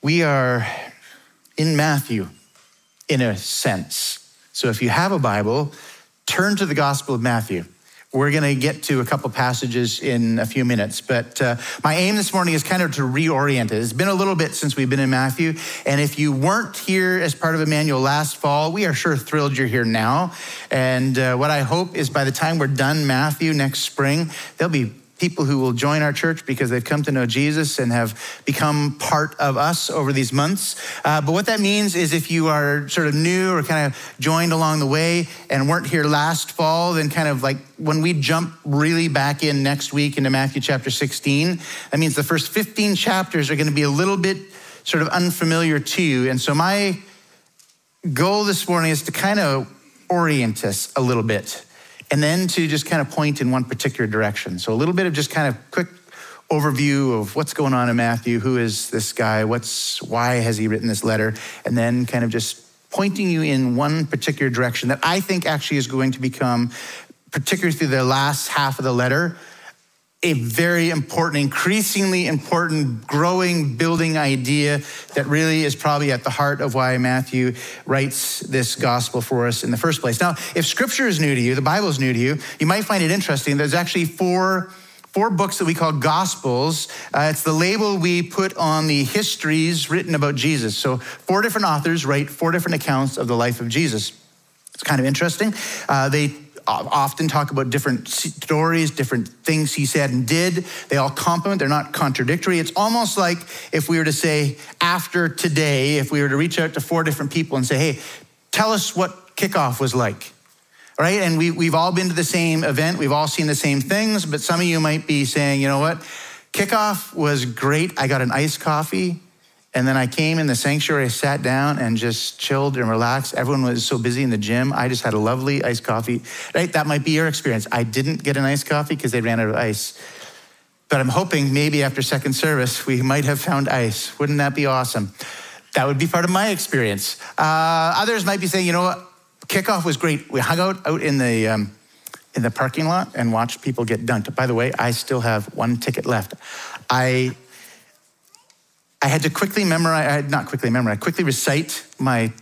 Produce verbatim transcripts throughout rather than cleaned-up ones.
We are in Matthew, in a sense. So if you have a Bible, turn to the Gospel of Matthew. We're going to get to a couple passages in a few minutes, but uh, my aim this morning is kind of to reorient it. It's been a little bit since we've been in Matthew, and if you weren't here as part of Emmanuel last fall, we are sure thrilled you're here now. And uh, what I hope is by the time we're done Matthew next spring, there'll be people who will join our church because they've come to know Jesus and have become part of us over these months. Uh, but what that means is if you are sort of new or kind of joined along the way and weren't here last fall, then kind of like when we jump really back in next week into Matthew chapter sixteen, that means the first fifteen chapters are going to be a little bit sort of unfamiliar to you. And so my goal this morning is to kind of orient us a little bit, and then to just kind of point in one particular direction. So a little bit of just kind of quick overview of what's going on in Matthew. Who is this guy? What's, why has he written this letter? And then kind of just pointing you in one particular direction that I think actually is going to become, particularly through the last half of the letter, a very important, increasingly important, growing, building idea that really is probably at the heart of why Matthew writes this gospel for us in the first place. Now, if scripture is new to you, the Bible is new to you, you might find it interesting. There's actually four, four books that we call gospels. Uh, it's the label we put on the histories written about Jesus. So four different authors write four different accounts of the life of Jesus. It's kind of interesting. Uh, they often talk about different stories, different things he said and did. They all complement, they're not contradictory. It's almost like if we were to say after today, if we were to reach out to four different people and say, hey, tell us what kickoff was like, right? And we, we've all been to the same event. We've all seen the same things, but some of you might be saying, you know what? Kickoff was great. I got an iced coffee. And then I came in the sanctuary, I sat down and just chilled and relaxed. Everyone was so busy in the gym. I just had a lovely iced coffee, right? That might be your experience. I didn't get an iced coffee because they ran out of ice. But I'm hoping maybe after second service, we might have found ice. Wouldn't that be awesome? That would be part of my experience. Uh, others might be saying, you know what? Kickoff was great. We hung out out in the um, in the parking lot and watched people get dunked. By the way, I still have one ticket left. I... I had to quickly memorize, not quickly memorize, quickly recite my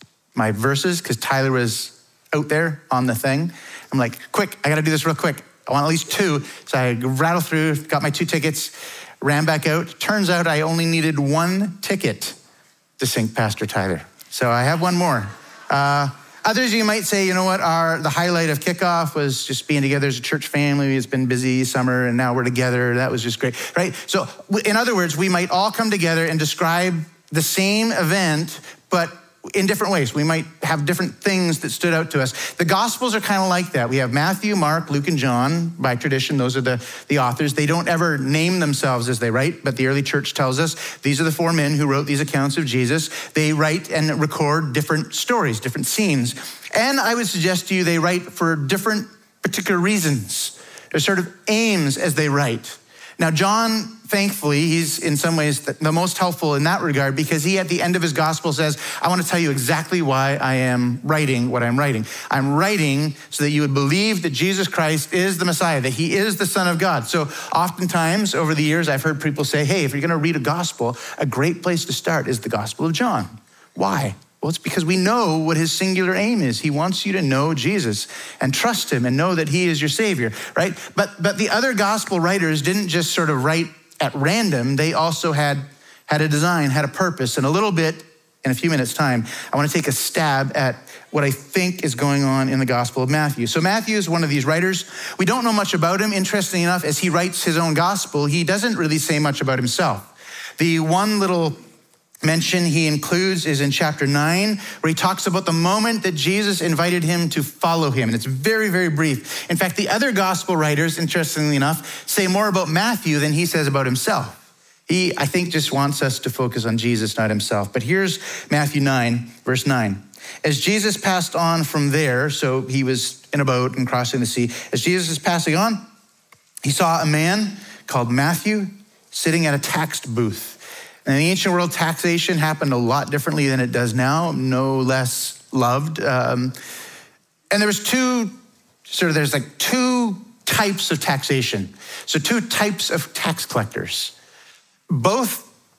my verses because Tyler was out there on the thing. I'm like, quick, I gotta do this real quick. I want at least two. So I rattled through, got my two tickets, ran back out. Turns out I only needed one ticket to sync Pastor Tyler. So I have one more. Uh, Others, you might say, you know what, our the highlight of kickoff was just being together as a church family. It's been busy summer and now we're together. That was just great, right? So in other words, we might all come together and describe the same event, but in different ways. We might have different things that stood out to us. The Gospels are kind of like that. We have Matthew, Mark, Luke, and John. By tradition, those are the, the authors. They don't ever name themselves as they write, but the early church tells us these are the four men who wrote these accounts of Jesus. They write and record different stories, different scenes. And I would suggest to you they write for different particular reasons. There's sort of aims as they write. Now, John, thankfully, he's in some ways the most helpful in that regard because he, at the end of his gospel, says, I want to tell you exactly why I am writing what I'm writing. I'm writing so that you would believe that Jesus Christ is the Messiah, that he is the Son of God. So oftentimes over the years, I've heard people say, hey, if you're going to read a gospel, a great place to start is the Gospel of John. Why? Well, it's because we know what his singular aim is. He wants you to know Jesus and trust him and know that he is your Savior, right? But but the other gospel writers didn't just sort of write at random. They also had, had a design, had a purpose. And a little bit, in a few minutes' time, I want to take a stab at what I think is going on in the Gospel of Matthew. So Matthew is one of these writers. We don't know much about him. Interestingly enough, as he writes his own gospel, he doesn't really say much about himself. The one little mention he includes is in chapter nine, where he talks about the moment that Jesus invited him to follow him. And it's very, very brief. In fact, the other gospel writers, interestingly enough, say more about Matthew than he says about himself. He, I think, just wants us to focus on Jesus, not himself. But here's Matthew nine, verse nine. As Jesus passed on from there, so he was in a boat and crossing the sea. As Jesus is passing on, he saw a man called Matthew sitting at a tax booth. In the ancient world, taxation happened a lot differently than it does now, no less loved. Um, and there was two, sort of, there's like two types of taxation. So two types of tax collectors. Both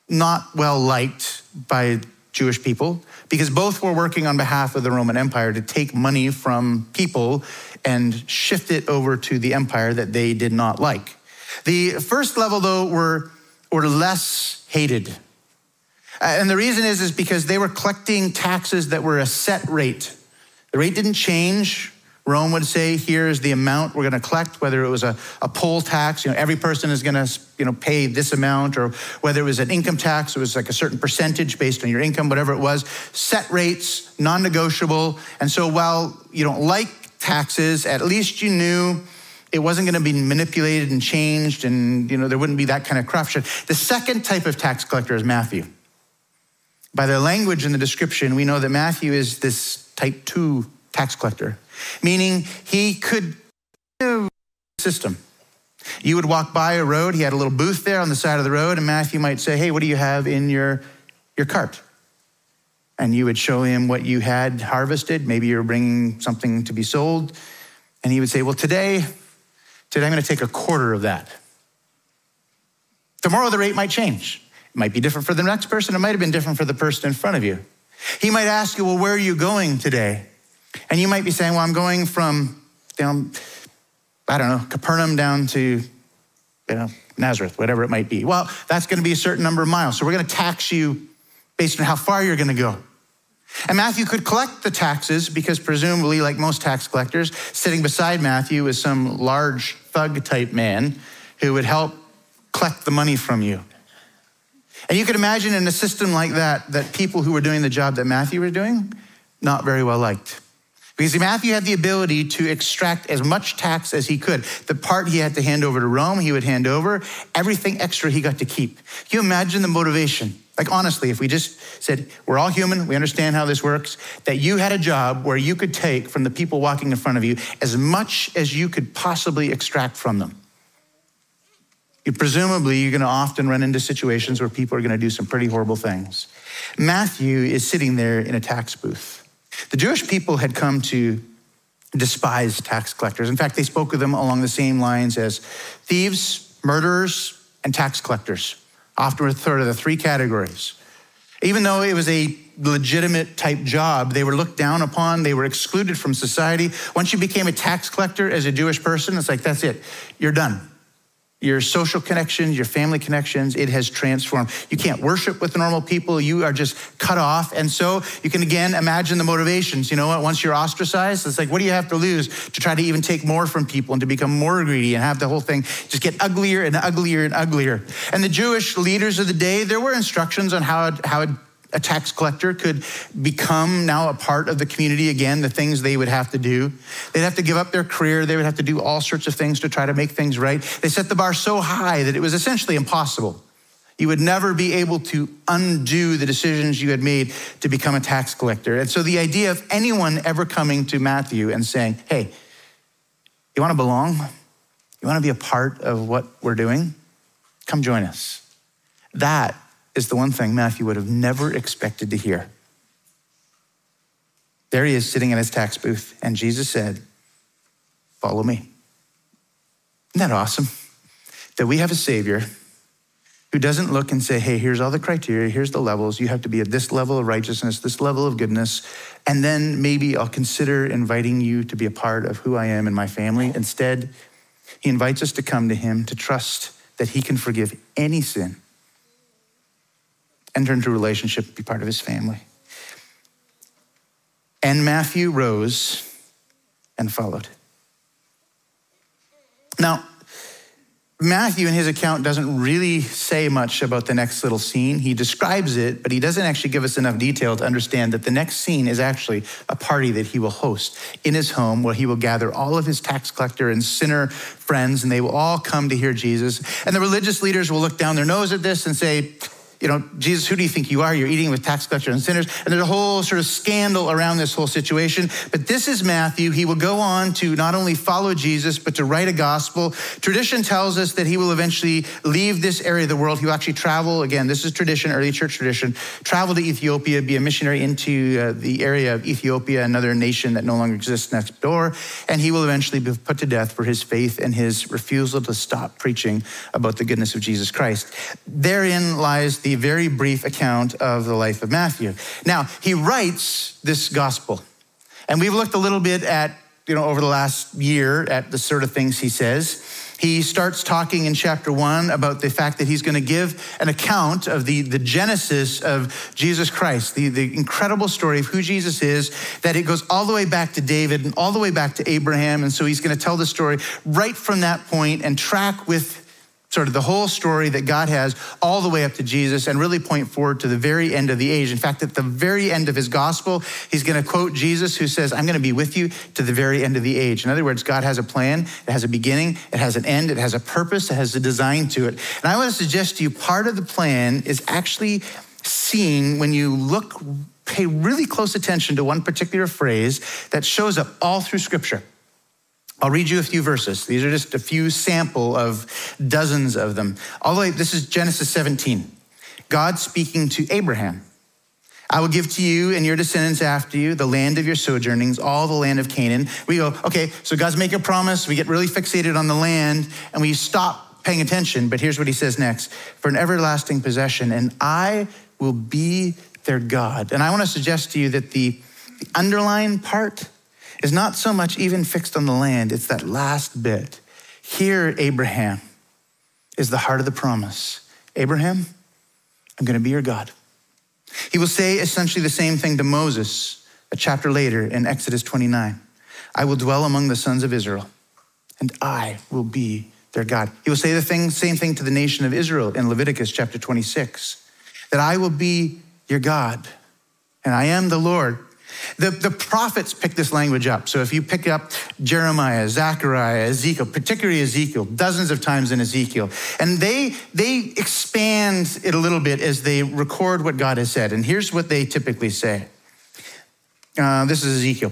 not well liked by Jewish people because both were working on behalf of the Roman Empire to take money from people and shift it over to the empire that they did not like. The first level, though, were, were less hated. And the reason is, is because they were collecting taxes that were a set rate. The rate didn't change. Rome would say, here's the amount we're gonna collect, whether it was a, a poll tax, you know, every person is gonna you know, pay this amount, or whether it was an income tax, it was like a certain percentage based on your income, whatever it was, set rates, non-negotiable. And so while you don't like taxes, at least you knew it wasn't gonna be manipulated and changed, and you know there wouldn't be that kind of corruption. The second type of tax collector is Matthew. By the language in the description, we know that Matthew is this type two tax collector, meaning he could do the system. You would walk by a road, he had a little booth there on the side of the road, and Matthew might say, hey, what do you have in your, your cart? And you would show him what you had harvested. Maybe you were bringing something to be sold. And he would say, well, today, today I'm gonna take a quarter of that. Tomorrow the rate might change. It might be different for the next person. It might have been different for the person in front of you. He might ask you, well, where are you going today? And you might be saying, well, I'm going from down, I don't know, Capernaum down to, you know, Nazareth, whatever it might be. Well, that's gonna be a certain number of miles. So we're gonna tax you based on how far you're gonna go. And Matthew could collect the taxes because presumably, like most tax collectors, sitting beside Matthew was some large thug type man who would help collect the money from you. And you could imagine in a system like that, that people who were doing the job that Matthew was doing, not very well liked. Because Matthew had the ability to extract as much tax as he could. The part he had to hand over to Rome, he would hand over. Everything extra he got to keep. Can you imagine the motivation? Like honestly, if we just said, we're all human, we understand how this works, that you had a job where you could take from the people walking in front of you as much as you could possibly extract from them. You presumably, you're gonna often run into situations where people are gonna do some pretty horrible things. Matthew is sitting there in a tax booth. The Jewish people had come to despise tax collectors. In fact, they spoke of them along the same lines as thieves, murderers, and tax collectors, often referred to the three categories. Even though it was a legitimate type job, they were looked down upon, they were excluded from society. Once you became a tax collector as a Jewish person, it's like, that's it, you're done. Your social connections, your family connections, it has transformed. You can't worship with normal people. You are just cut off. And so you can again imagine the motivations. You know what, once you're ostracized, it's like, what do you have to lose to try to even take more from people and to become more greedy and have the whole thing just get uglier and uglier and uglier. And the Jewish leaders of the day, there were instructions on how, how a tax collector could become now a part of the community again, the things they would have to do. They'd have to give up their career. They would have to do all sorts of things to try to make things right. They set the bar so high that it was essentially impossible. You would never be able to undo the decisions you had made to become a tax collector. And so the idea of anyone ever coming to Matthew and saying, hey, you wanna belong? You wanna be a part of what we're doing? Come join us. That is the one thing Matthew would have never expected to hear. There he is sitting in his tax booth, and Jesus said, follow me. Isn't that awesome? That we have a Savior who doesn't look and say, hey, here's all the criteria, here's the levels, you have to be at this level of righteousness, this level of goodness, and then maybe I'll consider inviting you to be a part of who I am and my family. Instead, he invites us to come to him, to trust that he can forgive any sin, enter into a relationship, be part of his family. And Matthew rose and followed. Now, Matthew in his account doesn't really say much about the next little scene. He describes it, but he doesn't actually give us enough detail to understand that the next scene is actually a party that he will host in his home where he will gather all of his tax collector and sinner friends, and they will all come to hear Jesus. And the religious leaders will look down their nose at this and say, you know, Jesus, who do you think you are? You're eating with tax collectors and sinners. And there's a whole sort of scandal around this whole situation. But this is Matthew. He will go on to not only follow Jesus, but to write a gospel. Tradition tells us that he will eventually leave this area of the world. He will actually travel, again, this is tradition, early church tradition, travel to Ethiopia, be a missionary into uh, the area of Ethiopia, another nation that no longer exists next door. And he will eventually be put to death for his faith and his refusal to stop preaching about the goodness of Jesus Christ. Therein lies the the very brief account of the life of Matthew. Now, he writes this gospel, and we've looked a little bit at, you know, over the last year at the sort of things he says. He starts talking in chapter one about the fact that he's going to give an account of the, the genesis of Jesus Christ, the, the incredible story of who Jesus is, that it goes all the way back to David and all the way back to Abraham. And so he's going to tell the story right from that point and track with sort of the whole story that God has all the way up to Jesus and really point forward to the very end of the age. In fact, at the very end of his gospel, he's going to quote Jesus, who says, I'm going to be with you to the very end of the age. In other words, God has a plan, it has a beginning, it has an end, it has a purpose, it has a design to it. And I want to suggest to you, part of the plan is actually seen when you look, pay really close attention to one particular phrase that shows up all through Scripture. I'll read you a few verses. These are just a few sample of dozens of them. All the way, this is Genesis seventeen. God speaking to Abraham. I will give to you and your descendants after you the land of your sojournings, all the land of Canaan. We go, okay, so God's making a promise. We get really fixated on the land and we stop paying attention. But here's what he says next. For an everlasting possession, and I will be their God. And I want to suggest to you that the, the underlying part is not so much even fixed on the land. It's that last bit. Here, Abraham, is the heart of the promise. Abraham, I'm going to be your God. He will say essentially the same thing to Moses a chapter later in Exodus twenty-nine. I will dwell among the sons of Israel, and I will be their God. He will say the thing, same thing to the nation of Israel in Leviticus chapter twenty-six, that I will be your God, and I am the Lord. The, the prophets pick this language up. So if you pick up Jeremiah, Zechariah, Ezekiel, particularly Ezekiel, dozens of times in Ezekiel, and they, they expand it a little bit as they record what God has said. And here's what they typically say. Uh, this is Ezekiel.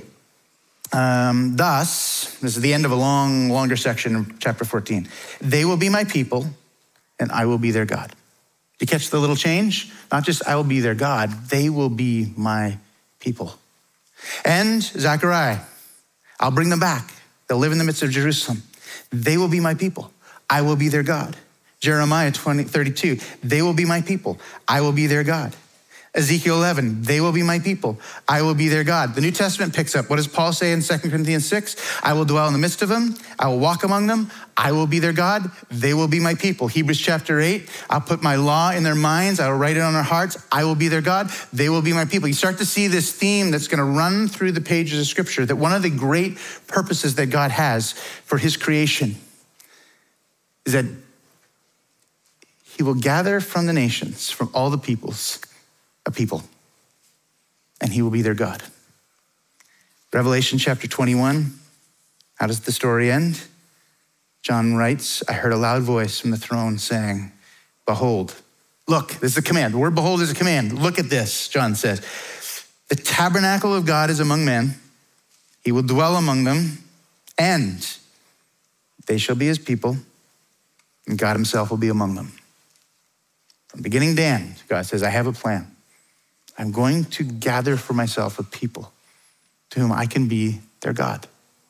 Um, Thus, this is the end of a long, longer section of chapter fourteen. They will be my people, and I will be their God. You catch the little change? Not just I will be their God, they will be my people. And Zechariah, I'll bring them back. They'll live in the midst of Jerusalem. They will be my people. I will be their God. Jeremiah twenty, thirty-two, they will be my people. I will be their God. Ezekiel eleven, they will be my people. I will be their God. The New Testament picks up. What does Paul say in Second Corinthians six? I will dwell in the midst of them. I will walk among them. I will be their God. They will be my people. Hebrews chapter eight, I'll put my law in their minds. I will write it on their hearts. I will be their God. They will be my people. You start to see this theme that's going to run through the pages of Scripture, that one of the great purposes that God has for his creation is that he will gather from the nations, from all the peoples, a people, and he will be their God. Revelation chapter twenty-one, how does the story end? John writes, I heard a loud voice from the throne saying, behold, look, this is a command. The word behold is a command. Look at this, John says. The tabernacle of God is among men. He will dwell among them, and they shall be his people, and God himself will be among them. From beginning to end, God says, I have a plan. I'm going to gather for myself a people to whom I can be their God.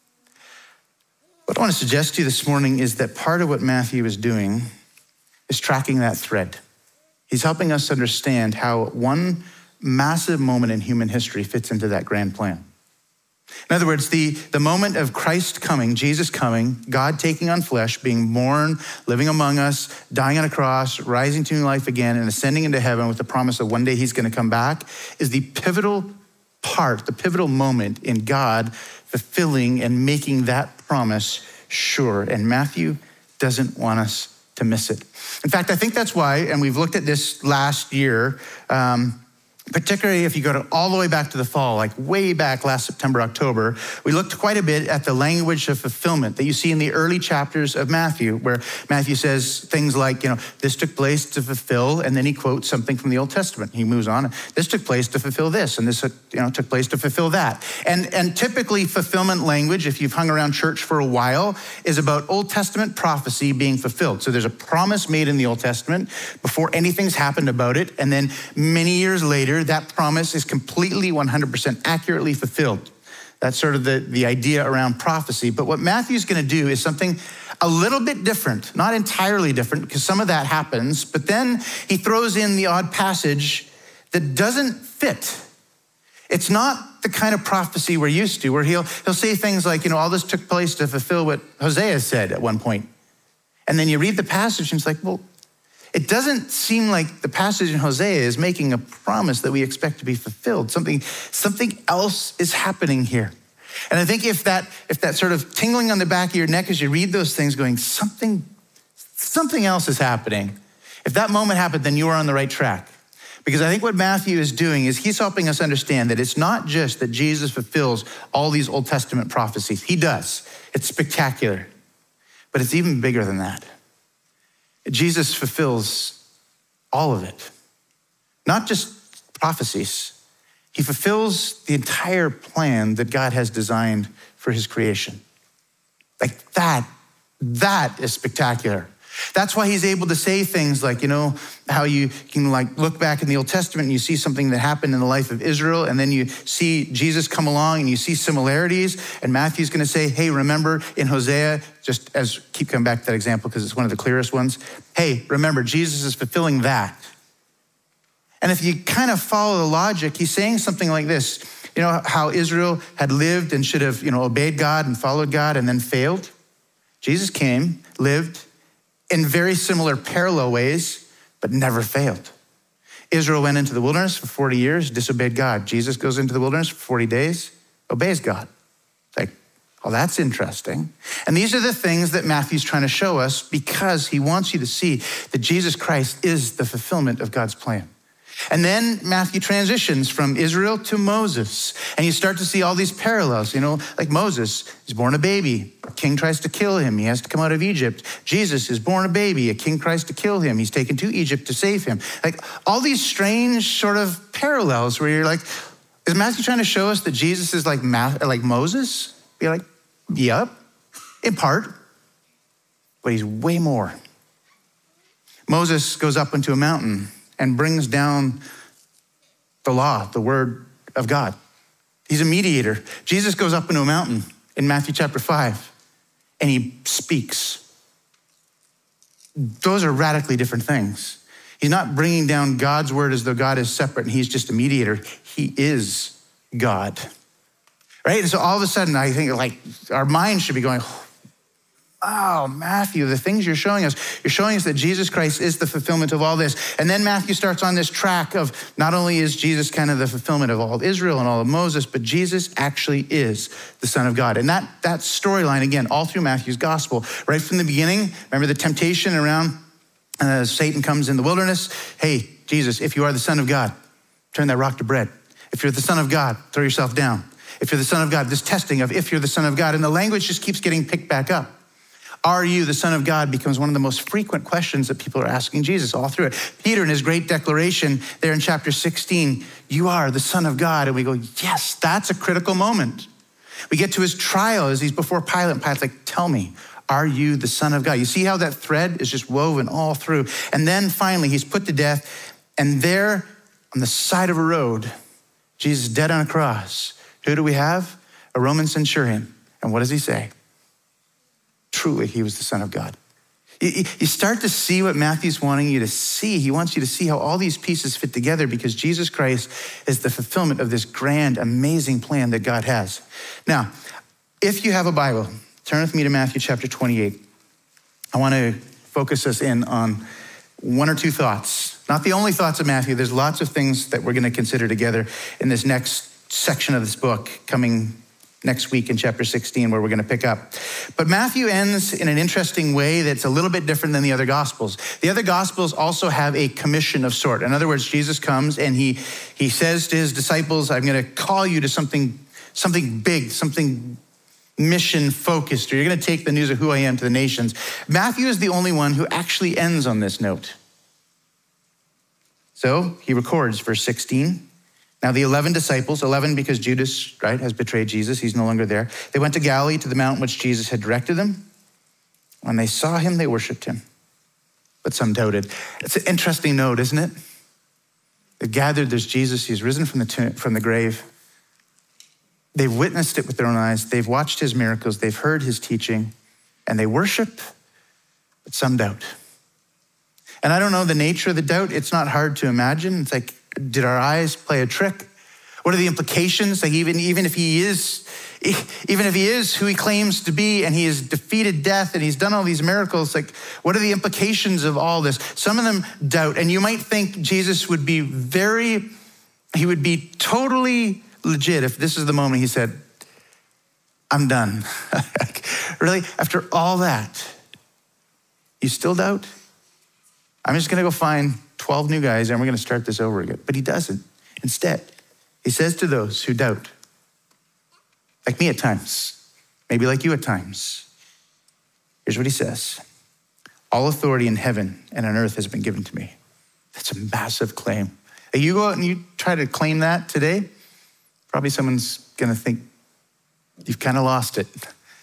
What I want to suggest to you this morning is that part of what Matthew is doing is tracking that thread. He's helping us understand how one massive moment in human history fits into that grand plan. In other words, the, the moment of Christ coming, Jesus coming, God taking on flesh, being born, living among us, dying on a cross, rising to new life again, and ascending into heaven with the promise of one day he's going to come back, is the pivotal part, the pivotal moment in God fulfilling and making that promise sure. And Matthew doesn't want us to miss it. In fact, I think that's why, and we've looked at this last year, um, particularly if you go to all the way back to the fall, like way back last September, October, we looked quite a bit at the language of fulfillment that you see in the early chapters of Matthew, where Matthew says things like, you know, this took place to fulfill, and then he quotes something from the Old Testament. He moves on, this took place to fulfill this, and this, you know, took place to fulfill that. And, and typically fulfillment language, if you've hung around church for a while, is about Old Testament prophecy being fulfilled. So there's a promise made in the Old Testament before anything's happened about it, and then many years later, that promise is completely one hundred percent accurately fulfilled. That's sort of the, the idea around prophecy. But what Matthew's going to do is something a little bit different, not entirely different, because some of that happens, but then he throws in the odd passage that doesn't fit. It's not the kind of prophecy we're used to, where he'll, he'll say things like, you know, all this took place to fulfill what Hosea said at one point. And then you read the passage and it's like, well, it doesn't seem like the passage in Hosea is making a promise that we expect to be fulfilled. Something, something else is happening here. And I think if that, if that sort of tingling on the back of your neck as you read those things going, something, something else is happening. If that moment happened, then you are on the right track. Because I think what Matthew is doing is he's helping us understand that it's not just that Jesus fulfills all these Old Testament prophecies. He does. It's spectacular. But it's even bigger than that. Jesus fulfills all of it. Not just prophecies. He fulfills the entire plan that God has designed for his creation. Like that, that is spectacular. That's why he's able to say things like, you know, how you can like look back in the Old Testament and you see something that happened in the life of Israel, and then you see Jesus come along and you see similarities, and Matthew's gonna say, hey, remember in Hosea, just as keep coming back to that example because it's one of the clearest ones. Hey, remember, Jesus is fulfilling that. And if you kind of follow the logic, he's saying something like this. You know how Israel had lived and should have, you know, obeyed God and followed God and then failed? Jesus came, lived in very similar parallel ways, but never failed. Israel went into the wilderness for forty years, disobeyed God. Jesus goes into the wilderness for forty days, obeys God. It's like, oh, that's interesting. And these are the things that Matthew's trying to show us because he wants you to see that Jesus Christ is the fulfillment of God's plan. And then Matthew transitions from Israel to Moses. And you start to see all these parallels, you know, like Moses is born a baby. A king tries to kill him. He has to come out of Egypt. Jesus is born a baby. A king tries to kill him. He's taken to Egypt to save him. Like all these strange sort of parallels where you're like, is Matthew trying to show us that Jesus is like, like Moses? Be like, yep, in part, but he's way more. Moses goes up into a mountain and brings down the law, the word of God. He's a mediator. Jesus goes up into a mountain in Matthew chapter five, and he speaks. Those are radically different things. He's not bringing down God's word as though God is separate and he's just a mediator. He is God, right? And so all of a sudden, I think like our minds should be going, oh, Matthew, the things you're showing us, you're showing us that Jesus Christ is the fulfillment of all this. And then Matthew starts on this track of not only is Jesus kind of the fulfillment of all of Israel and all of Moses, but Jesus actually is the Son of God. And that, that storyline, again, all through Matthew's gospel, right from the beginning, remember the temptation around uh, Satan comes in the wilderness. Hey, Jesus, if you are the Son of God, turn that rock to bread. If you're the Son of God, throw yourself down. If you're the Son of God, this testing of if you're the Son of God, and the language just keeps getting picked back up. Are you the Son of God becomes one of the most frequent questions that people are asking Jesus all through it. Peter, in his great declaration there in chapter sixteen, you are the Son of God. And we go, yes, that's a critical moment. We get to his trial as he's before Pilate. And Pilate's like, tell me, are you the Son of God? You see how that thread is just woven all through. And then finally, he's put to death. And there on the side of a road, Jesus dead on a cross. Who do we have? A Roman centurion. And what does he say? Truly, he was the Son of God. You start to see what Matthew's wanting you to see. He wants you to see how all these pieces fit together because Jesus Christ is the fulfillment of this grand, amazing plan that God has. Now, if you have a Bible, turn with me to Matthew chapter twenty-eight. I want to focus us in on one or two thoughts. Not the only thoughts of Matthew. There's lots of things that we're going to consider together in this next section of this book coming next week in chapter sixteen, where we're going to pick up. But Matthew ends in an interesting way that's a little bit different than the other gospels. The other gospels also have a commission of sort. In other words, Jesus comes and he he says to his disciples, I'm going to call you to something, something big, something mission focused, or you're going to take the news of who I am to the nations. Matthew is the only one who actually ends on this note. So he records verse sixteen. Now the eleven disciples, eleven because Judas, right, has betrayed Jesus. He's no longer there. They went to Galilee to the mountain which Jesus had directed them. When they saw him, they worshiped him, but some doubted. It's an interesting note, isn't it? They've gathered, there's Jesus. He's risen from the tomb, from the grave. They've witnessed it with their own eyes. They've watched his miracles. They've heard his teaching. and they worship, but some doubt. And I don't know the nature of the doubt. It's not hard to imagine. It's like, did our eyes play a trick? What are the implications? Like even, even if he is, even if he is who he claims to be and he has defeated death and he's done all these miracles, like what are the implications of all this? Some of them doubt. And you might think Jesus would be very, he would be totally legit if this is the moment he said, I'm done. Really? After all that, you still doubt? I'm just gonna go find twelve new guys and we're gonna start this over again. But he doesn't. Instead, he says to those who doubt, like me at times, maybe like you at times, here's what he says. All authority in heaven and on earth has been given to me. That's a massive claim. You go out and you try to claim that today, probably someone's gonna think you've kind of lost it.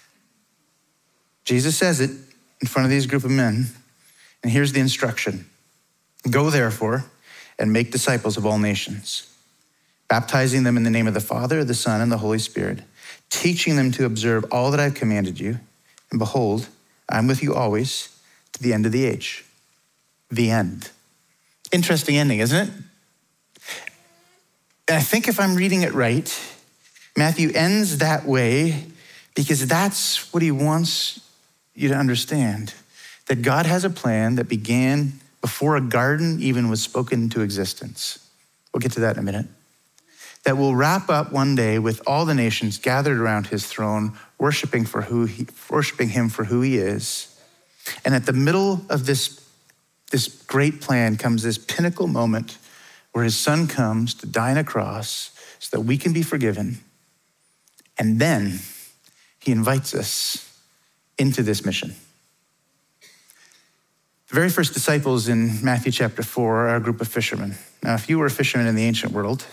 Jesus says it in front of these group of men, and here's the instruction. Go therefore and make disciples of all nations, baptizing them in the name of the Father, the Son, and the Holy Spirit, teaching them to observe all that I've commanded you. And behold, I'm with you always to the end of the age. The end. Interesting ending, isn't it? And I think if I'm reading it right, Matthew ends that way because that's what he wants you to understand. That God has a plan that began before a garden even was spoken into existence. We'll get to that in a minute. That will wrap up one day with all the nations gathered around his throne, worshiping for who he, worshiping him for who he is. And at the middle of this, this great plan comes this pinnacle moment where his son comes to die on a cross so that we can be forgiven. And then he invites us into this mission. The very first disciples in Matthew chapter four are a group of fishermen. Now, if you were a fisherman in the ancient world,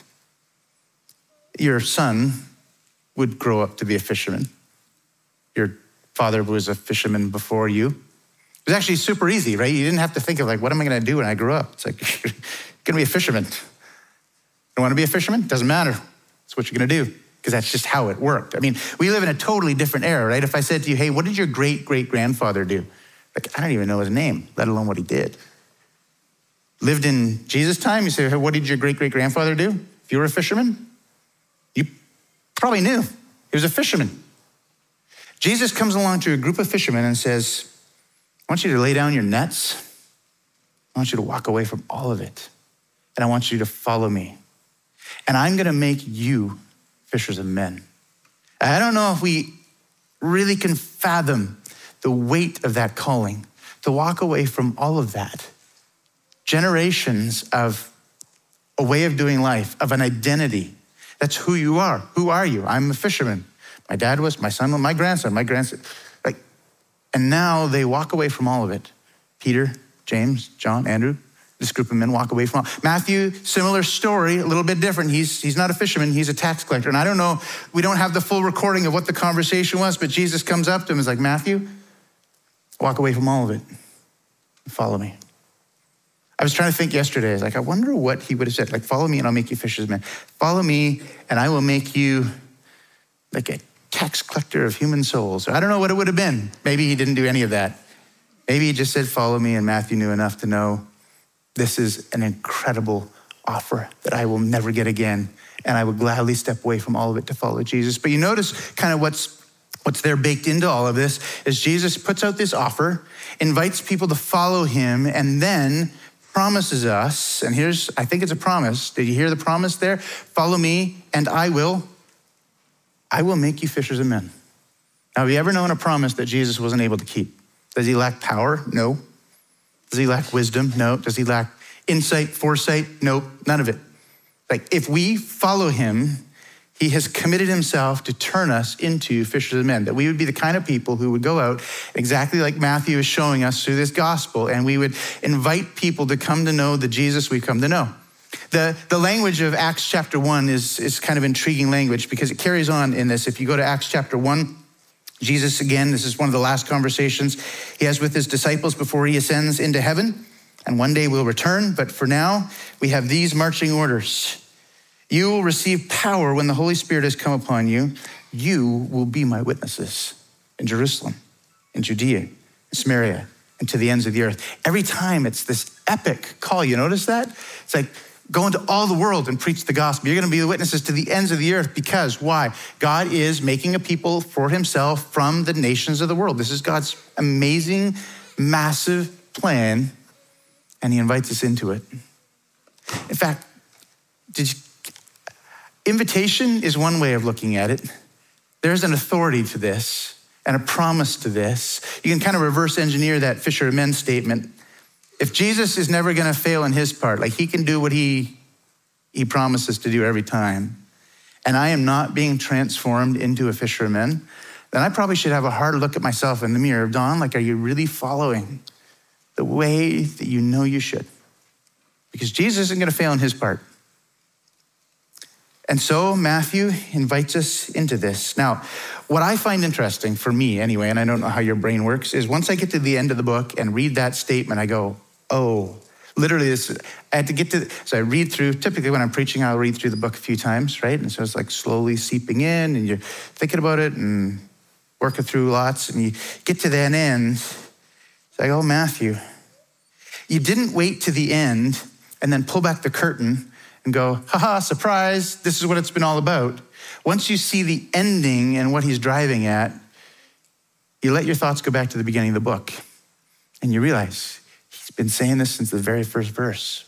your son would grow up to be a fisherman. Your father was a fisherman before you. It was actually super easy, right? You didn't have to think of like, what am I gonna do when I grow up? It's like, you're gonna be a fisherman. You wanna be a fisherman? Doesn't matter. It's what you're gonna do, because that's just how it worked. I mean, we live in a totally different era, right? If I said to you, hey, what did your great great grandfather do? Like, I don't even know his name, let alone what he did. Lived in Jesus' time, you say, hey, what did your great great grandfather do? If you were a fisherman, you probably knew. He was a fisherman. Jesus comes along to a group of fishermen and says, I want you to lay down your nets. I want you to walk away from all of it. And I want you to follow me. And I'm gonna make you fishers of men. I don't know if we really can fathom the weight of that calling, to walk away from all of that. Generations of a way of doing life, of an identity. That's who you are. Who are you? I'm a fisherman. My dad was, my son was, my grandson, my grandson. Like, and now they walk away from all of it. Peter, James, John, Andrew, this group of men walk away from all. Matthew, similar story, a little bit different. He's, he's not a fisherman, he's a tax collector. And I don't know, we don't have the full recording of what the conversation was, but Jesus comes up to him and is like, Matthew, walk away from all of it and follow me. I was trying to think yesterday, I was like, I wonder what he would have said. Like, follow me and I'll make you fishers of men. Follow me and I will make you like a tax collector of human souls. I don't know what it would have been. Maybe he didn't do any of that. Maybe he just said, follow me, and Matthew knew enough to know this is an incredible offer that I will never get again. And I would gladly step away from all of it to follow Jesus. But you notice kind of what's What's there baked into all of this is Jesus puts out this offer, invites people to follow him, and then promises us, and here's, I think it's a promise. Did you hear the promise there? Follow me and I will, I will make you fishers of men. Now, have you ever known a promise that Jesus wasn't able to keep? Does he lack power? No. Does he lack wisdom? No. Does he lack insight, foresight? Nope, none of it. Like, if we follow him, he has committed himself to turn us into fishers of men, that we would be the kind of people who would go out exactly like Matthew is showing us through this gospel, and we would invite people to come to know the Jesus we've come to know. The, the language of Acts chapter one is, is kind of intriguing language because it carries on in this. If you go to Acts chapter one, Jesus, again, this is one of the last conversations he has with his disciples before he ascends into heaven, and one day we'll return, but for now, we have these marching orders. You will receive power when the Holy Spirit has come upon you. You will be my witnesses in Jerusalem, in Judea, Samaria, and to the ends of the earth. Every time it's this epic call. You notice that? It's like, go into all the world and preach the gospel. You're gonna be the witnesses to the ends of the earth because why? God is making a people for himself from the nations of the world. This is God's amazing, massive plan, and he invites us into it. In fact, did you, invitation is one way of looking at it. There's an authority to this and a promise to this. You can kind of reverse engineer that fisher of men statement. If Jesus is never gonna fail in his part, like he can do what he, he promises to do every time, and I am not being transformed into a fisher of men, then I probably should have a hard look at myself in the mirror. Don, like, are you really following the way that you know you should? Because Jesus isn't gonna fail in his part. And so Matthew invites us into this. Now, what I find interesting, for me anyway, and I don't know how your brain works, is once I get to the end of the book and read that statement, I go, oh, literally this, I had to get to, so I read through, typically when I'm preaching, I'll read through the book a few times, right? And so it's like slowly seeping in and you're thinking about it and working through lots, and you get to that end, it's like, oh, Matthew, you didn't wait to the end and then pull back the curtain and go, haha, surprise, this is what it's been all about. Once you see the ending and what he's driving at, you let your thoughts go back to the beginning of the book and you realize he's been saying this since the very first verse.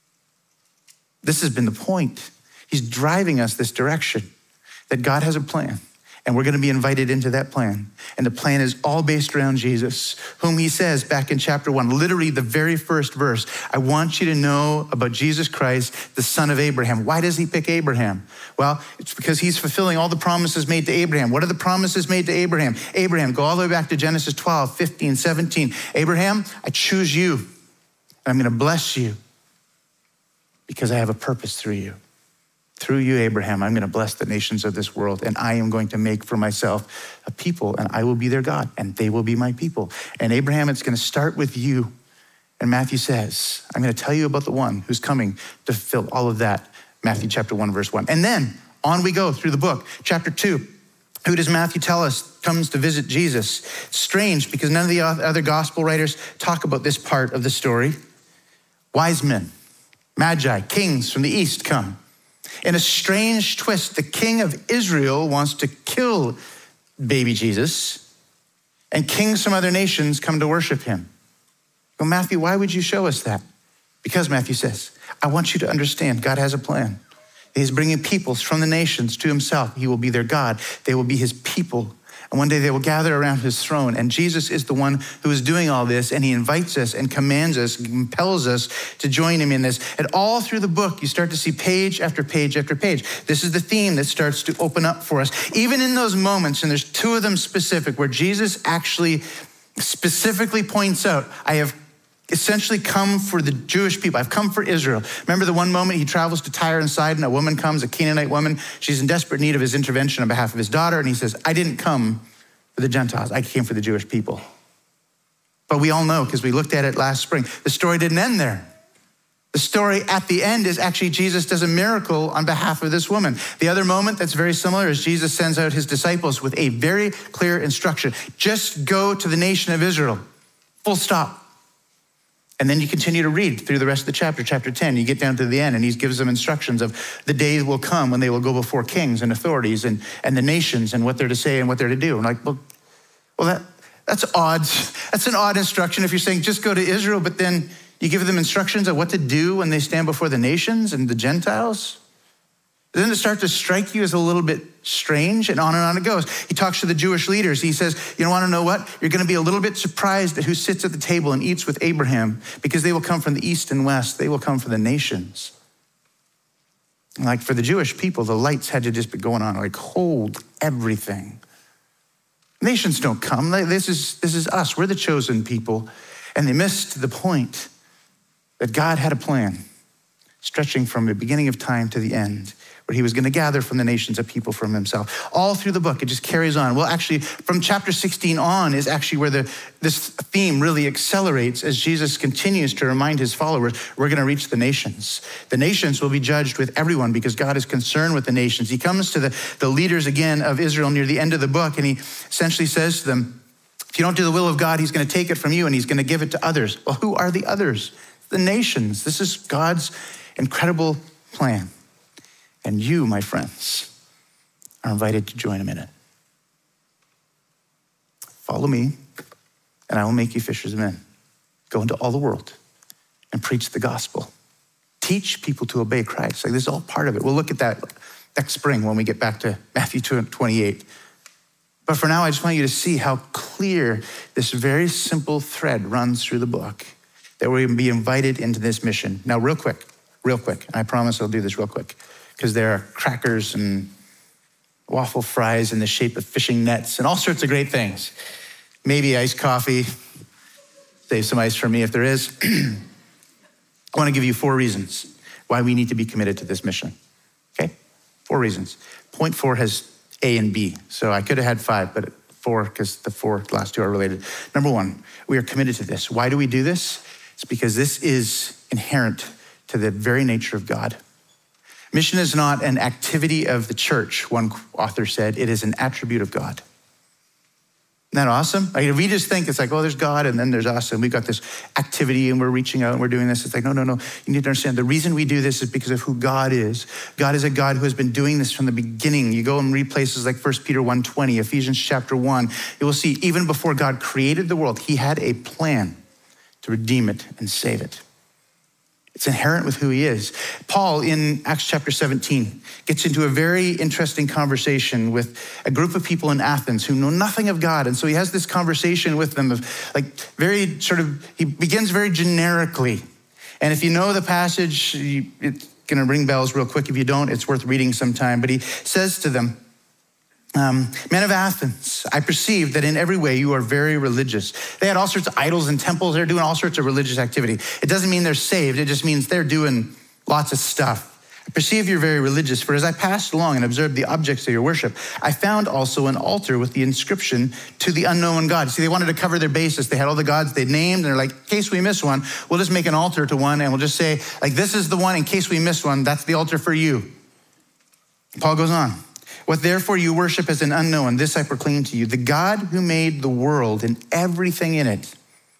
This has been the point. He's driving us this direction, that God has a plan. And we're gonna be invited into that plan. And the plan is all based around Jesus, whom he says back in chapter one, literally the very first verse, I want you to know about Jesus Christ, the son of Abraham. Why does he pick Abraham? Well, it's because he's fulfilling all the promises made to Abraham. What are the promises made to Abraham? Abraham, go all the way back to Genesis twelve, fifteen, seventeen. Abraham, I choose you, and I'm gonna bless you because I have a purpose through you. Through you, Abraham, I'm gonna bless the nations of this world, and I am going to make for myself a people, and I will be their God, and they will be my people. And Abraham, it's gonna start with you. And Matthew says, I'm gonna tell you about the one who's coming to fulfill all of that. Matthew chapter one, verse one. And then on we go through the book. Chapter two, who does Matthew tell us comes to visit Jesus? It's strange because none of the other gospel writers talk about this part of the story. Wise men, magi, kings from the east come. In a strange twist, the king of Israel wants to kill baby Jesus, and kings from other nations come to worship him. Well, Matthew, why would you show us that? Because Matthew says, I want you to understand God has a plan. He's bringing peoples from the nations to himself. He will be their God. They will be his people. And one day they will gather around his throne. And Jesus is the one who is doing all this. And he invites us and commands us, and compels us to join him in this. And all through the book, you start to see page after page after page. This is the theme that starts to open up for us. Even in those moments, and there's two of them specific, where Jesus actually specifically points out, I have essentially come for the Jewish people. I've come for Israel. Remember the one moment he travels to Tyre and Sidon, a woman comes, a Canaanite woman. She's in desperate need of his intervention on behalf of his daughter. And he says, I didn't come for the Gentiles. I came for the Jewish people. But we all know, because we looked at it last spring, the story didn't end there. The story at the end is actually Jesus does a miracle on behalf of this woman. The other moment that's very similar is Jesus sends out his disciples with a very clear instruction. Just go to the nation of Israel, full stop. And then you continue to read through the rest of the chapter, chapter ten, you get down to the end and he gives them instructions of the day will come when they will go before kings and authorities and, and the nations and what they're to say and what they're to do. And like, well, well that, that's odd. That's an odd instruction if you're saying just go to Israel, but then you give them instructions of what to do when they stand before the nations and the Gentiles. Doesn't it start to strike you as a little bit strange? And on and on it goes. He talks to the Jewish leaders. He says, you want to know what? You're going to be a little bit surprised at who sits at the table and eats with Abraham, because they will come from the east and west. They will come from the nations. And like for the Jewish people, the lights had to just be going on, like hold everything. Nations don't come. This is, this is us. We're the chosen people. And they missed the point that God had a plan stretching from the beginning of time to the end, where he was gonna gather from the nations a people from himself. All through the book, it just carries on. Well, actually, from chapter sixteen on is actually where the, this theme really accelerates as Jesus continues to remind his followers, we're gonna reach the nations. The nations will be judged with everyone because God is concerned with the nations. He comes to the, the leaders again of Israel near the end of the book, and he essentially says to them, If you don't do the will of God, he's going to take it from you and he's going to give it to others. Well, who are the others? The nations. This is God's incredible plan. And you, my friends, are invited to join him in it. Follow me, and I will make you fishers of men. Go into all the world and preach the gospel. Teach people to obey Christ. Like, this is all part of it. We'll look at that next spring when we get back to Matthew twenty-eight. But for now, I just want you to see how clear this very simple thread runs through the book, that we're going to be invited into this mission. Now, real quick, real quick, and I promise I'll do this real quick, because there are crackers and waffle fries in the shape of fishing nets and all sorts of great things. Maybe iced coffee. Save some ice for me if there is. I want to give you four reasons why we need to be committed to this mission, okay? Four reasons. Point four has A and B, so I could have had five, but four, because the four last two are related. Number one, we are committed to this. Why do we do this? It's because this is inherent to the very nature of God. Mission is not an activity of the church, one author said. It is an attribute of God. Isn't that awesome? Like, if we just think it's like, oh, there's God and then there's us and we've got this activity and we're reaching out and we're doing this. It's like, no, no, no. You need to understand the reason we do this is because of who God is. God is a God who has been doing this from the beginning. You go and read places like First Peter one twenty, Ephesians chapter one. You will see even before God created the world, he had a plan to redeem it and save it. It's inherent with who he is. Paul in Acts chapter seventeen gets into a very interesting conversation with a group of people in Athens who know nothing of God. And so he has this conversation with them of like very sort of, he begins very generically. And if you know the passage, it's gonna ring bells real quick. If you don't, it's worth reading sometime. But he says to them, Um, men of Athens, I perceive that in every way you are very religious. They had all sorts of idols and temples. They're doing all sorts of religious activity. It doesn't mean they're saved. It just means they're doing lots of stuff. I perceive you're very religious, for as I passed along and observed the objects of your worship, I found also an altar with the inscription to the unknown God. See, they wanted to cover their bases. They had all the gods they'd named, and they're like, in case we miss one, we'll just make an altar to one, and we'll just say, like, this is the one in case we miss one. That's the altar for you. Paul goes on. What therefore you worship as an unknown, this I proclaim to you, the God who made the world and everything in it,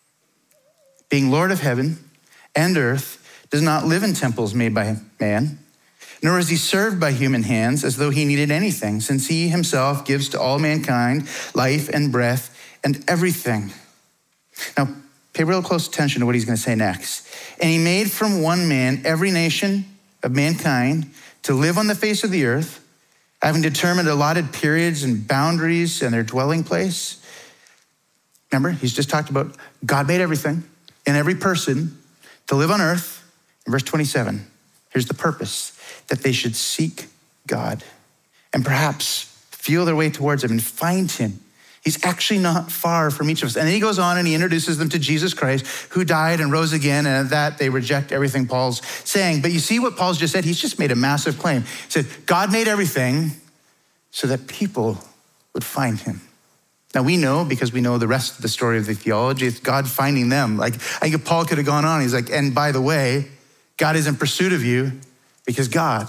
being Lord of heaven and earth, does not live in temples made by man, nor is he served by human hands as though he needed anything, since he himself gives to all mankind life and breath and everything. Now, pay real close attention to what he's going to say next. And he made from one man every nation of mankind to live on the face of the earth, having determined allotted periods and boundaries and their dwelling place. Remember, he's just talked about God made everything and every person to live on earth. In verse twenty-seven, here's the purpose, that they should seek God and perhaps feel their way towards him and find him. He's actually not far from each of us. And then he goes on and he introduces them to Jesus Christ, who died and rose again. And at that, they reject everything Paul's saying. But you see what Paul's just said? He's just made a massive claim. He said, God made everything so that people would find him. Now we know, because we know the rest of the story of the theology, it's God finding them. Like, I think Paul could have gone on. He's like, and by the way, God is in pursuit of you because God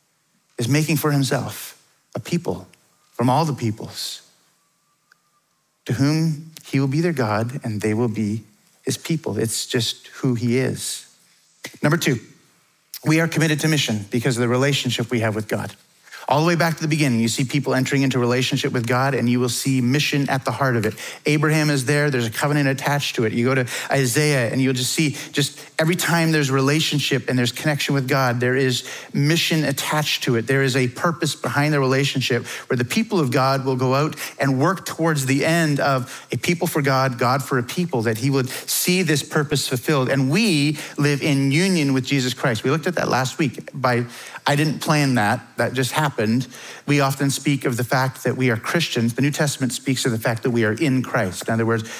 is making for himself a people from all the peoples, to whom he will be their God and they will be his people. It's just who he is. Number two, we are committed to mission because of the relationship we have with God. All the way back to the beginning, you see people entering into relationship with God, and you will see mission at the heart of it. Abraham is there. There's a covenant attached to it. You go to Isaiah, and you'll just see just every time there's relationship and there's connection with God, there is mission attached to it. There is a purpose behind the relationship where the people of God will go out and work towards the end of a people for God, God for a people, that he would see this purpose fulfilled. And we live in union with Jesus Christ. We looked at that last week. By I didn't plan that. That just happened. We often speak of the fact that we are Christians. The New Testament speaks of the fact that we are in Christ. In other words,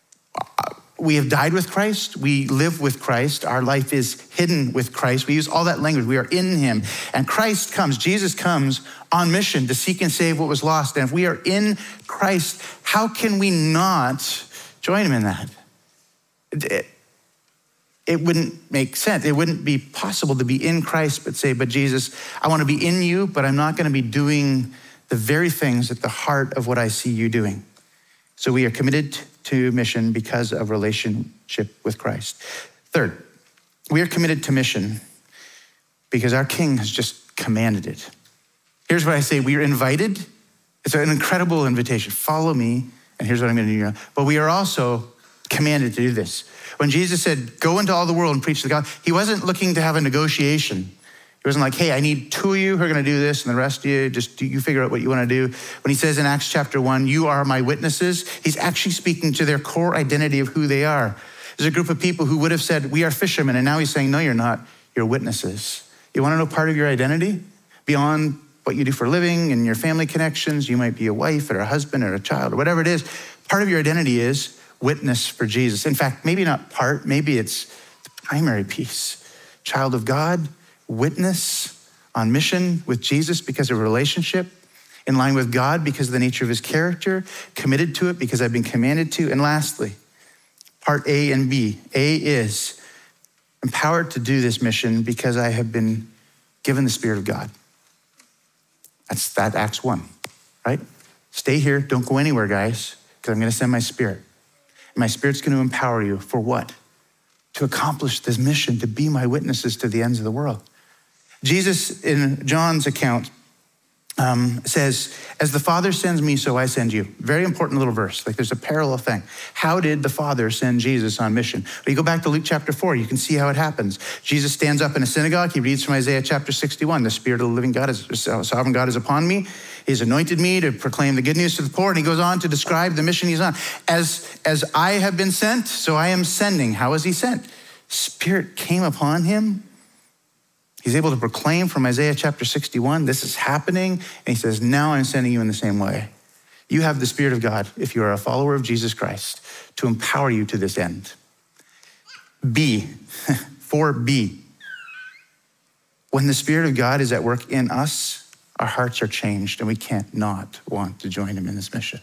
we have died with Christ. We live with Christ. Our life is hidden with Christ. We use all that language. We are in him. And Christ comes, Jesus comes on mission to seek and save what was lost. And if we are in Christ, how can we not join him in that? It, it, It wouldn't make sense. It wouldn't be possible to be in Christ, but say, but Jesus, I want to be in you, but I'm not going to be doing the very things at the heart of what I see you doing. So we are committed to mission because of relationship with Christ. Third, we are committed to mission because our King has just commanded it. Here's what I say, we are invited. It's an incredible invitation. Follow me, and here's what I'm gonna do now. But we are also commanded to do this. When Jesus said, go into all the world and preach the gospel, he wasn't looking to have a negotiation. He wasn't like, hey, I need two of you who are gonna do this, and the rest of you, just do, you figure out what you wanna do. When he says in Acts chapter one, you are my witnesses, he's actually speaking to their core identity of who they are. There's a group of people who would have said, we are fishermen, and now he's saying, no, you're not, you're witnesses. You wanna know part of your identity? Beyond what you do for a living and your family connections, you might be a wife or a husband or a child or whatever it is. Part of your identity is witness for Jesus. In fact, maybe not part, maybe it's the primary piece. Child of God, witness on mission with Jesus because of a relationship, in line with God because of the nature of his character, committed to it because I've been commanded to. And lastly, part A and B. A is empowered to do this mission because I have been given the Spirit of God. That's that Acts one, right? Stay here, don't go anywhere, guys, because I'm gonna send my Spirit. And my Spirit's gonna empower you for what? To accomplish this mission, to be my witnesses to the ends of the world. Jesus, in John's account, um, says, as the Father sends me, so I send you. Very important little verse, like there's a parallel thing. How did the Father send Jesus on mission? Well, you go back to Luke chapter four, you can see how it happens. Jesus stands up in a synagogue, he reads from Isaiah chapter sixty-one, the Spirit of the living God, is, sovereign God is upon me. He's anointed me to proclaim the good news to the poor, and he goes on to describe the mission he's on. As, as I have been sent, so I am sending. How is he sent? Spirit came upon him. He's able to proclaim from Isaiah chapter sixty-one, this is happening. And he says, now I'm sending you in the same way. You have the Spirit of God, if you are a follower of Jesus Christ, to empower you to this end. B, four B. When the Spirit of God is at work in us, our hearts are changed and we can't not want to join him in this mission.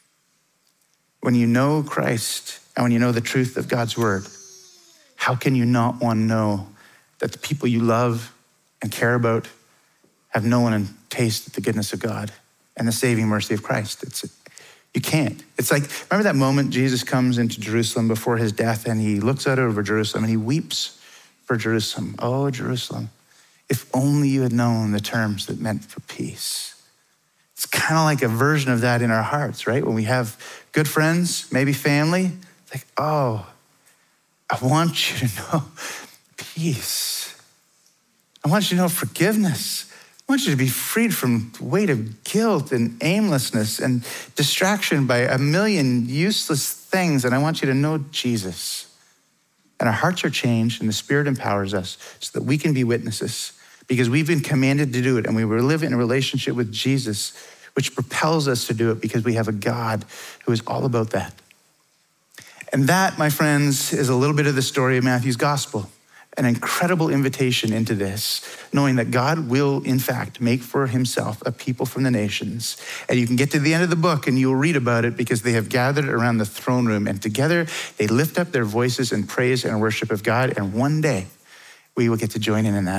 When you know Christ and when you know the truth of God's word, how can you not want to know that the people you love and care about have known and tasted the goodness of God and the saving mercy of Christ? It's, you can't. It's like, remember that moment Jesus comes into Jerusalem before his death and he looks out over Jerusalem and he weeps for Jerusalem. Oh, Jerusalem, if only you had known the terms that meant for peace. It's kind of like a version of that in our hearts, right? When we have good friends, maybe family, it's like, oh, I want you to know peace. I want you to know forgiveness. I want you to be freed from the weight of guilt and aimlessness and distraction by a million useless things. And I want you to know Jesus. And our hearts are changed and the Spirit empowers us so that we can be witnesses because we've been commanded to do it and we live in a relationship with Jesus, which propels us to do it because we have a God who is all about that. And that, my friends, is a little bit of the story of Matthew's gospel. An incredible invitation into this, knowing that God will, in fact, make for himself a people from the nations. And you can get to the end of the book and you'll read about it because they have gathered around the throne room and together they lift up their voices in praise and worship of God. And one day we will get to join in in that.